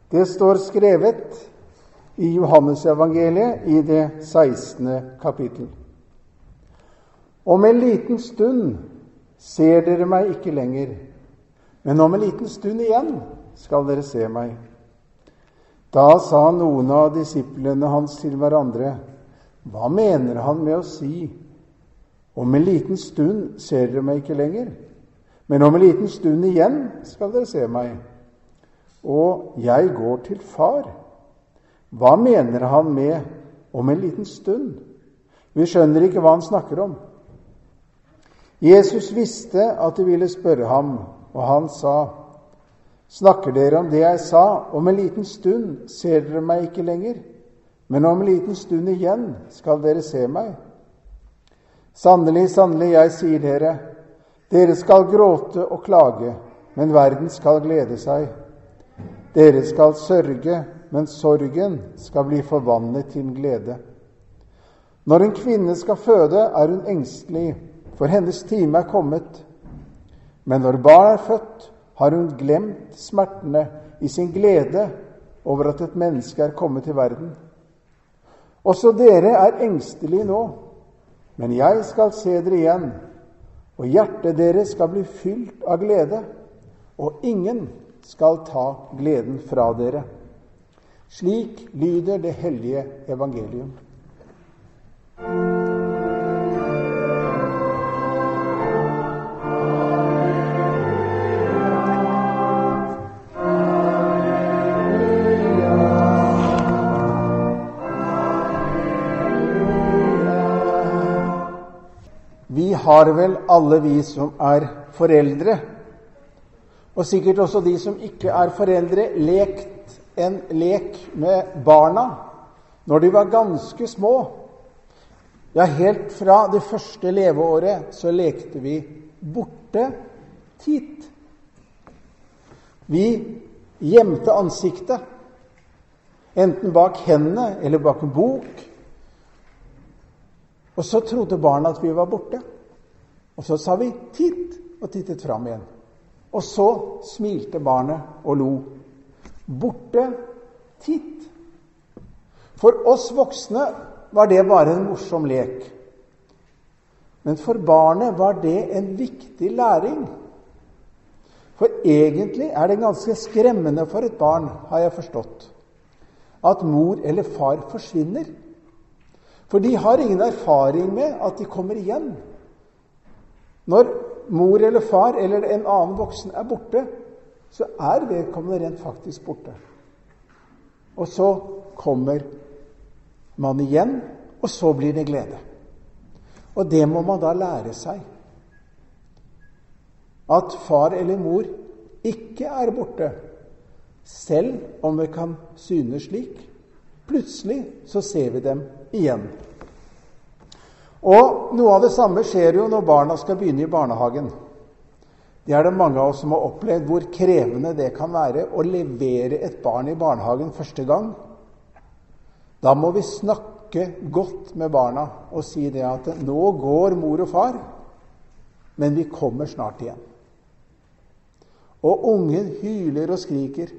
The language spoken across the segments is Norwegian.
Det står skrevet i Johannesevangeliet i det 16. kapittel. Om en liten stund ser dere meg ikke lenger, men om en liten stund igjen skal dere se meg. Da sa noen av disiplene hans til hverandre: Hva mener han med å si: Om en liten stund ser dere meg ikke lenger, men om en liten stund igjen skal dere se meg, og jeg går til Far? Hva mener han med om en liten stund? Vi skjønner ikke hva han snakker om. Jesus visste at de ville spørre ham, og han sa: Snakker dere om det jeg sa? Om en liten stund ser dere meg ikke lenger, men om en liten stund igjen skal dere se meg. Sannelig, sannelig, jeg sier dere, dere skal gråte og klage, men verden skal glede seg. Dere skal sørge, men sorgen skal bli forvandlet til glede. Når en kvinne skal føde, er hun engstelig, for hennes time er kommet. Men når barn er født, har hun glemt smertene i sin glede over at et menneske er kommet til verden. Også dere er engstelige nå, men jeg skal se dere igjen, og hjertet deres skal bli fylt av glede, og ingen skal ta gleden fra dere. Slik lyder det hellige evangelium. Vi har vel alle vi som er foreldre, og sikkert også de som ikke er foreldre, lekt en lek med barna når de var ganske små. Ja, helt fra det første leveåret så lekte vi borte tit. Vi gjemte ansiktet, enten bak hendene eller bak en bok. Og så trodde barna at vi var borte. Og så sa vi titt og tittet fram igjen. Og så smilte barnet og lo. Borte titt. For oss voksne var det bare en morsom lek. Men for barnet var det en viktig læring. For egentlig er det ganske skremmende for et barn, har jeg forstått, at mor eller far forsvinner. For de har ingen erfaring med at de kommer igjen. Når mor eller far eller en annen voksen er borte, så er vedkommende rent faktisk borte. Og så kommer man igjen, og så blir det glede. Og det må man da lære seg. At far eller mor ikke er borte, selv om det kan synes slik. Plutselig så ser vi dem igjen. Og noe av det samme skjer jo når barna skal begynne i barnehagen. Det er det mange av oss som har opplevd hvor krevende det kan være å levere et barn i barnehagen første gang. Da må vi snakke godt med barna og si det at nå går mor og far, men vi kommer snart igjen. Og ungen hyler og skriker.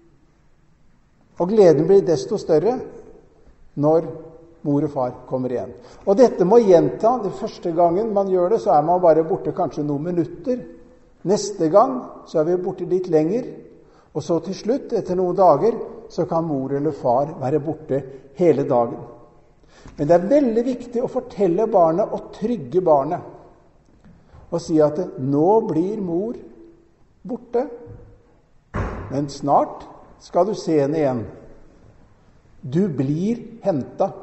Og gleden blir desto større når mor og far kommer igjen. Og dette må gjenta. Det første gangen man gjør det, så er man bare borte kanskje noen minutter. Neste gang så er vi borte litt lenger. Og så til slutt, etter noen dager, så kan mor eller far være borte hele dagen. Men det er veldig viktig å fortelle barnet og trygge barnet. Og si at nå blir mor borte, men snart skal du se henne igjen. Du blir hentet.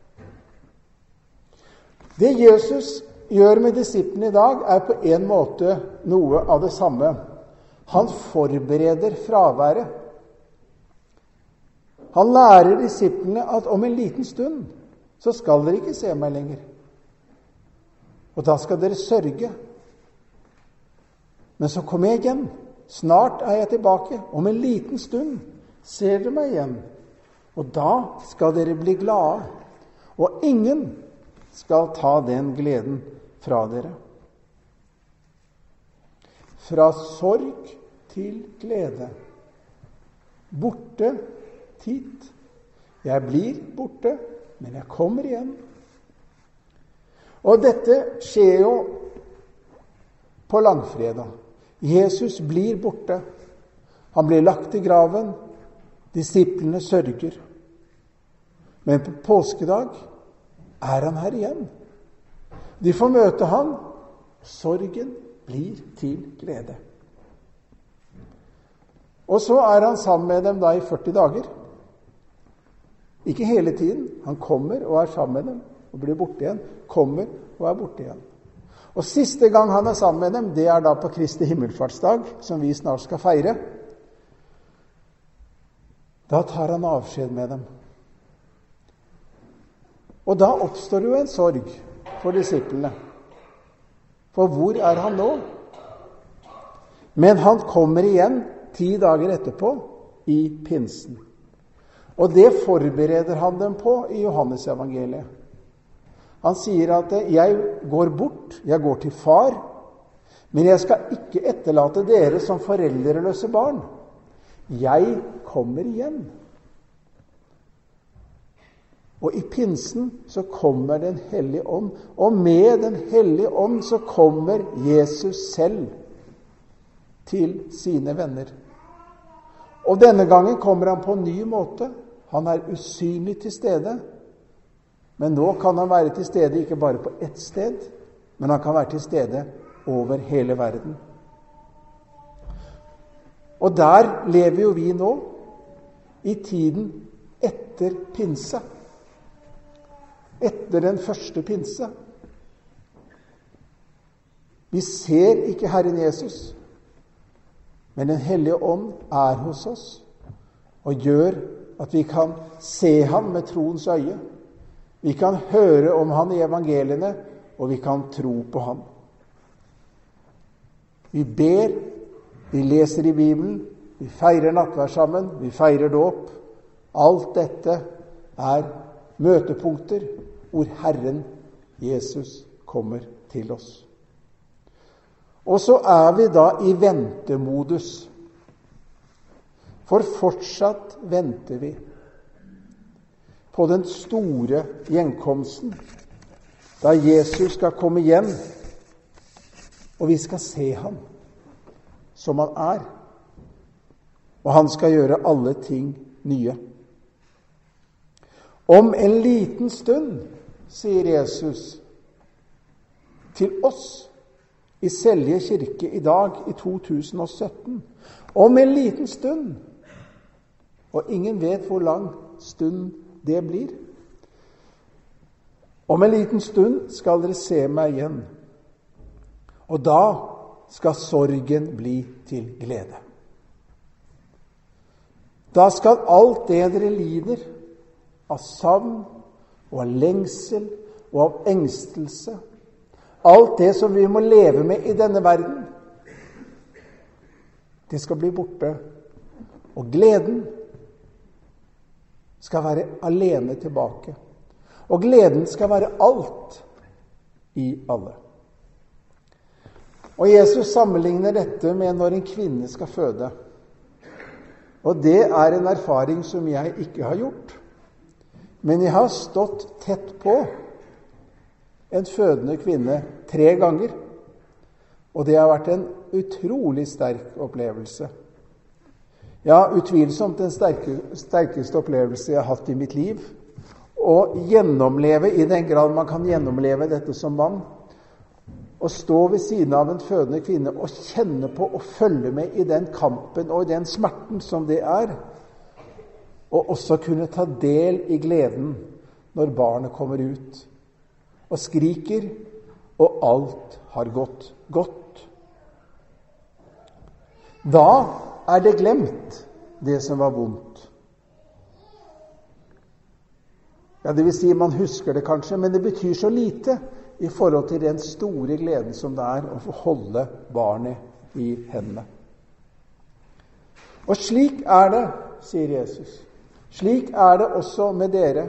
Det Jesus gjør med disiplene i dag er på en måte noe av det samme. Han forbereder fraværet. Han lærer disiplene at om en liten stund så skal dere ikke se meg lenger. Og da skal dere sørge. Men så kommer jeg igjen. Snart er jeg tilbake. Om en liten stund ser dere meg igjen. Og da skal dere bli glade. Og ingen skal ta den gleden fra dere. Fra sorg til glede. borte tid. Jeg blir borte, men jeg kommer igjen. Og dette skjer jo på langfredag. Jesus blir borte. Han blir lagt i graven. Disiplene sørger. Men på påskedag er han her igjen. De får møte han. Sorgen blir til glede. Og så er han sammen med dem da i 40 dager. Ikke hele tiden. Han kommer og er sammen med dem og blir borte igjen. Kommer og er borte igjen. Og siste gang han er sammen med dem, det er da på Kristi himmelfartsdag, som vi snart skal feire. Da tar han avskjed med dem. Og da oppstår jo en sorg for disiplene. For hvor er han nå? Men han kommer igjen 10 dager etterpå i pinsen. Og det forbereder han dem på i Johannes evangeliet. Han sier at jeg går bort, jeg går til far, men jeg skal ikke etterlate dere som foreldreløse barn. Jeg kommer igjen. Og i pinsen så kommer Den hellige ånd, og med Den hellige ånd så kommer Jesus selv til sine venner. Og denne gangen kommer han på en ny måte. Han er usynlig til stede, men nå kan han være til stede ikke bare på ett sted, men han kan være til stede over hele verden. Og der lever jo vi nå, i tiden etter pinse. Etter den første pinse. Vi ser ikke Herren Jesus, men Den hellige ånd er hos oss og gjør at vi kan se ham med troens øye. Vi kan høre om han i evangeliene, og vi kan tro på ham. Vi ber, vi leser i Bibelen, vi feirer nattverd sammen, vi feirer dåp. Alt dette er møtepunkter hvor Herren Jesus kommer til oss. Og så er vi da i ventemodus. For fortsatt venter vi på den store gjenkomsten, da Jesus skal komme igjen, og vi skal se ham som han er. Og han skal gjøre alle ting nye. Om en liten stund, sier Jesus til oss i Selje kirke i dag i 2017. Om en liten stund. Og ingen vet hvor lang stund det blir. Om en liten stund skal dere se meg igjen. Og da skal sorgen bli til glede. Da skal alt det dere lider av savn og av lengsel og av engstelse, alt det som vi må leve med i denne verden, det skal bli borte. Og gleden skal være alene tilbake. Og gleden skal være alt i alle. Og Jesus sammenligner dette med når en kvinne skal føde. Og det er en erfaring som jeg ikke har gjort. Men jeg har stått tett på en fødende kvinne 3 ganger. Og det har vært en utrolig sterk opplevelse. Ja, utvilsomt den sterkeste opplevelse jeg har hatt i mitt liv. Å gjennomleve, i den grad man kan gjennomleve dette som mann, å stå ved siden av en fødende kvinne og kjenne på og følge med i den kampen og i den smerten som det er, og også kunne ta del i gleden når barnet kommer ut og skriker, og alt har gått godt. Da er det glemt, det som var vondt. Ja, det vil si, man husker det kanskje, men det betyr så lite i forhold til den store gleden som det er å få holde barnet i hendene. Og slik er det, sier Jesus. Slik er det også med dere.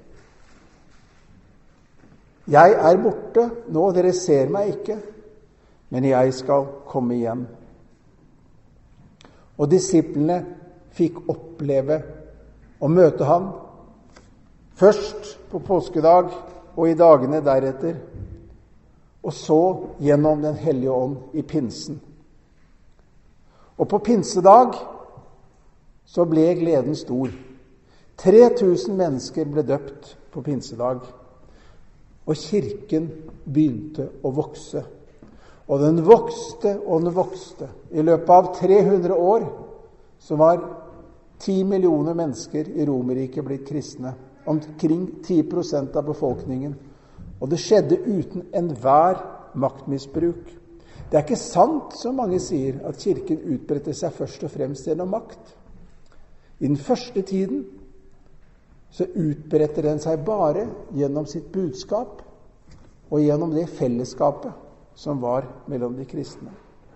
Jeg er borte nå, dere ser meg ikke, men jeg skal komme igjen. Og disiplene fikk oppleve å møte ham, først på påskedag og i dagene deretter, og så gjennom Den hellige ånd i pinsen. Og på pinsedag så ble gleden stor. 3000 mennesker ble døpt på pinsedag, og kirken begynte å vokse. Og den vokste og den vokste. I løpet av 300 år så var 10 millioner mennesker i Romerriket blitt kristne. Omkring 10% av befolkningen. Og det skjedde uten enhver maktmisbruk. Det er ikke sant, som mange sier, at kirken utbredte seg først og fremst gjennom makt. I den første tiden så utbredte den seg bare gjennom sitt budskap og gjennom det fellesskapet som var mellom de kristne.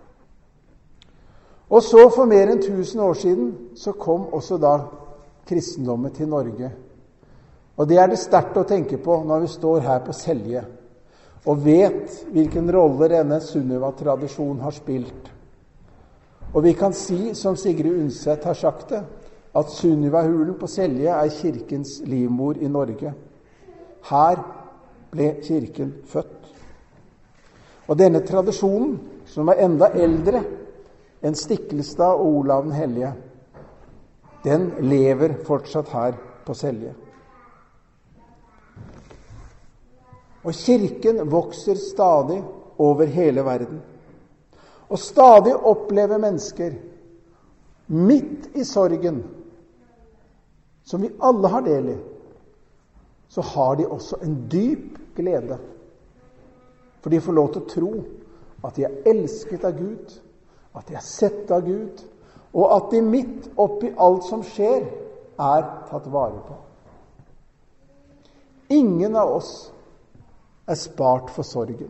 Og så for mer enn 1000 år siden så kom også da kristendommen til Norge. Og det er det sterkt å tenke på når vi står her på Selje og vet hvilken rolle denne Sunniva-tradisjonen har spilt. Og vi kan si, som Sigrid Undset har sagt det, at Sunniva-hulen på Selje er kirkens livmor i Norge. Her ble kirken født. Og denne tradisjonen, som er enda eldre enn Stiklestad og Olav den Hellige, den lever fortsatt her på Selje. Og kirken vokser stadig over hele verden. Og stadig opplever mennesker, midt i sorgen, som vi alle har del i, så har de også en dyp glede. For de får lov til å tro at de er elsket av Gud, at de er sett av Gud, og at de midt oppi alt som skjer, er tatt vare på. Ingen av oss er spart for sorgen.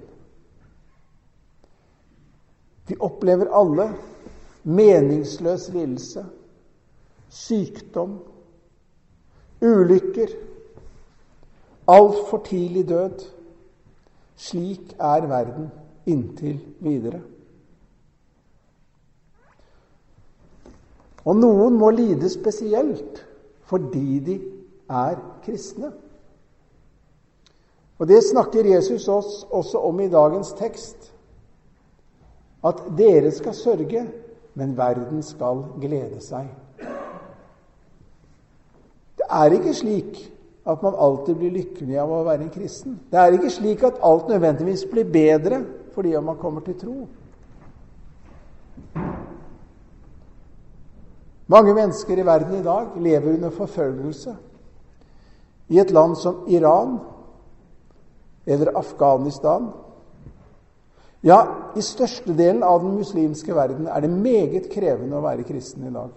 Vi opplever alle meningsløs lidelse, sykdom, ulykker, alt for tidlig død. Slik er verden inntil videre. Og noen må lide spesielt fordi de er kristne. Og det snakker Jesus oss også om i dagens tekst. At dere skal sørge, men verden skal glede seg. Det er ikke slik at man alltid blir lykkelig av å være en kristen. Det er ikke slik at alt nødvendigvis blir bedre fordi man kommer til tro. Mange mennesker i verden i dag lever under forfølgelse. I et land som Iran eller Afghanistan. Ja, i størstedelen av den muslimske verden er det meget krevende å være kristen i dag.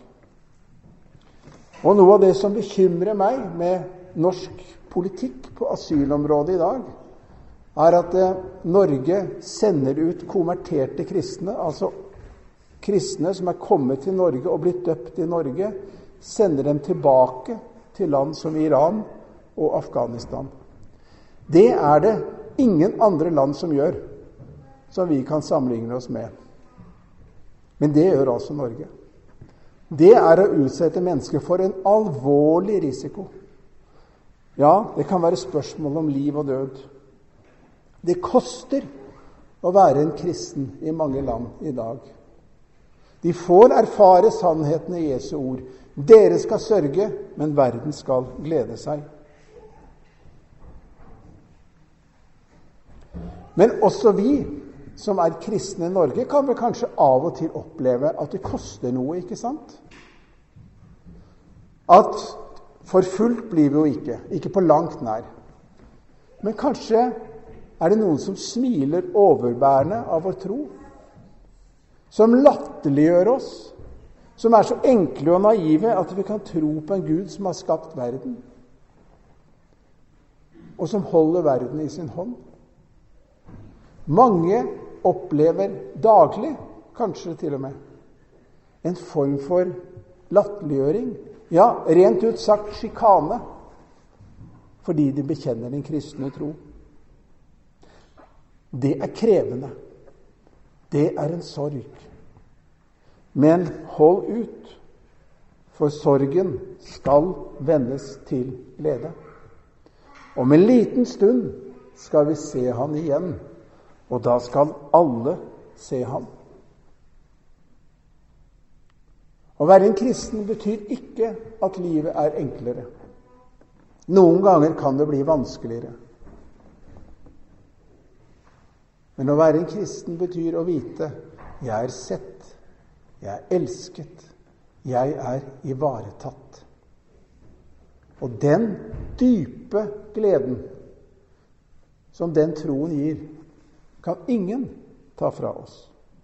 Og noe av det som bekymrer meg med norsk politikk på asylområdet i dag, er at Norge sender ut konverterte kristne, altså kristne som er kommet til Norge og blitt døpt i Norge, sender dem tilbake til land som Iran og Afghanistan. Det er det ingen andre land som gjør, som vi kan sammenligne oss med. Men det gjør altså Norge. Det er å utsette mennesker for en alvorlig risiko. Ja, det kan være spørsmål om liv og død. Det koster å være en kristen i mange land i dag. De får erfare sannheten i Jesu ord. Dere skal sørge, men verden skal glede seg. Men også vi som er kristne i Norge kan vel kanskje av og til oppleve at det koster noe, ikke sant? At forfulgt blir vi jo ikke på langt nær. Men kanskje er det noen som smiler overbærende av vår tro, som latterliggjør oss, som er så enkle og naive at vi kan tro på en Gud som har skapt verden, og som holder verden i sin hånd. Mange opplever daglig, kanskje til og med, en form for latterliggjøring, ja, rent ut sagt sjikane, fordi de bekjenner den kristne tro. Det er krevende. Det er en sorg. Men hold ut, for sorgen skal vendes til glede. Om en liten stund skal vi se han igjen, og da skal alle se ham. Å være en kristen betyr ikke at livet er enklere. Noen ganger kan det bli vanskeligere. Men å være en kristen betyr å vite: jeg er sett, jeg er elsket, jeg er ivaretatt. Og den dype gleden som den troen gir, kan ingen ta fra oss.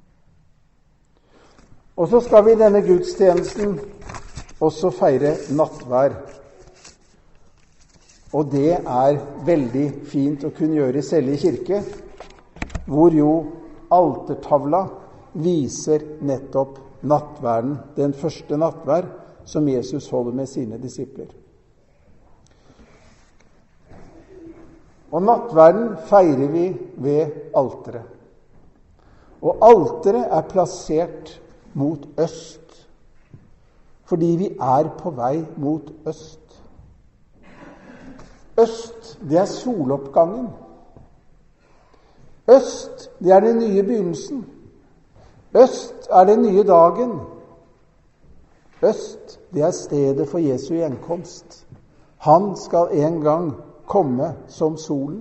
Og så skal vi i denne gudstjenesten også feire nattvær. Og det er veldig fint å kunne gjøre i Selje kirke, hvor jo altertavla viser nettopp nattverden, den første nattvær som Jesus holder med sine disipler. Og nattverden feirer vi ved alteret. Og alteret er plassert mot øst, fordi vi er på vei mot øst. Øst, det er soloppgangen. Øst, det er den nye begynnelsen. Øst er den nye dagen. Øst, det er stedet for Jesu gjenkomst. Han skal en gang komme som solen.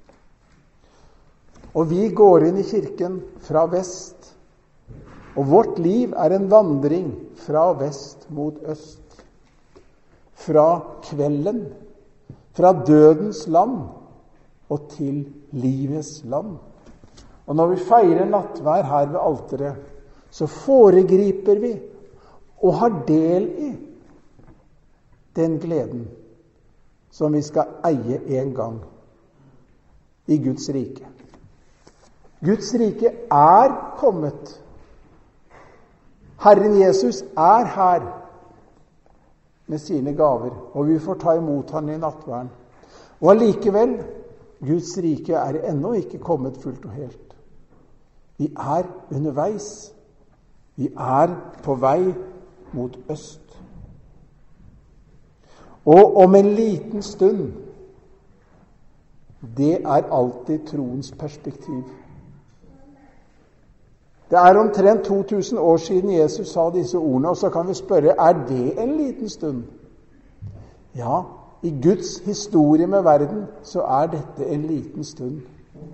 Og vi går inn i kirken fra vest. Og vårt liv er en vandring fra vest mot øst. Fra kvelden, fra dødens land og til livets land. Og når vi feirer nattvær her ved alteret, så foregriper vi og har del i den gleden som vi skal eie en gang i Guds rike. Guds rike er kommet. Herren Jesus er her med sine gaver, og vi får ta imot han i nattværen. Og allikevel, Guds rike er ennå ikke kommet fullt og helt. Vi er underveis. Vi er på vei mot øst. Og om en liten stund, det er alltid troens perspektiv. Det er omtrent 2000 år siden Jesus sa disse ordene, og så kan vi spørre, er det en liten stund? Ja, i Guds historie med verden, så er dette en liten stund.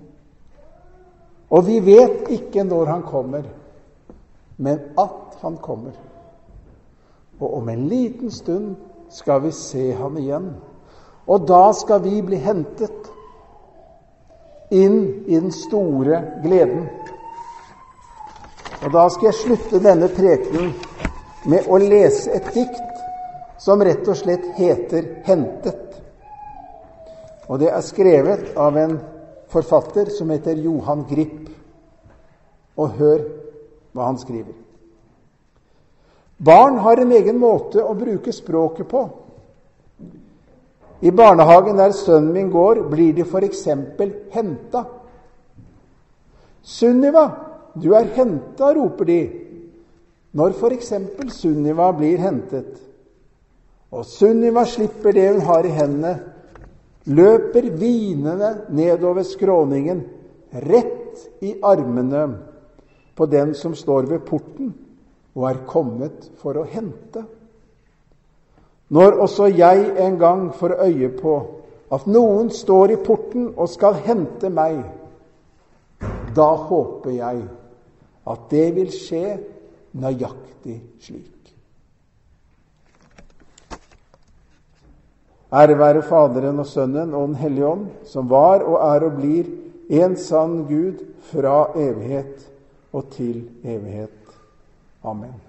Og vi vet ikke når han kommer, men at han kommer. Og om en liten stund skal vi se ham igjen. Og da skal vi bli hentet inn i den store gleden. Og da skal jeg slutte denne prekenen med å lese et dikt som rett og slett heter «Hentet». Og det er skrevet av en forfatter som heter Johan Gripp. Og hør hva han skriver. Barn har en egen måte å bruke språket på. I barnehagen der sønnen min går, blir de for eksempel hentet. Sunniva, du er hentet, roper de, når for eksempel Sunniva blir hentet. Og Sunniva slipper det hun har i hendene, løper vinende nedover skråningen, rett i armene på den som står ved porten og er kommet for å hente. Når også jeg en gang får øye på at noen står i porten og skal hente meg, da håper jeg at det vil skje nøyaktig slik. Ære være Faderen og Sønnen og Den Hellige Ånd, som var og er og blir en sann Gud fra evighet og til evighet. Amen.